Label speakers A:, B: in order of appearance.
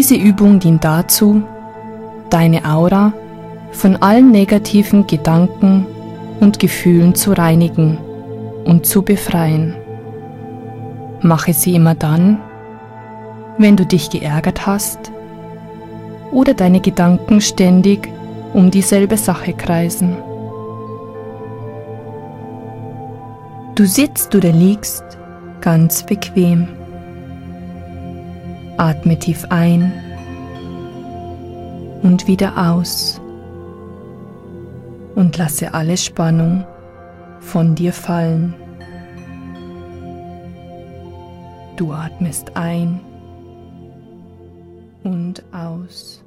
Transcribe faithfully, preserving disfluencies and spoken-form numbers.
A: Diese Übung dient dazu, deine Aura von allen negativen Gedanken und Gefühlen zu reinigen und zu befreien. Mache sie immer dann, wenn du dich geärgert hast oder deine Gedanken ständig um dieselbe Sache kreisen. Du sitzt oder liegst ganz bequem. Atme tief ein und wieder aus und lasse alle Spannung von dir fallen. Du atmest ein und aus.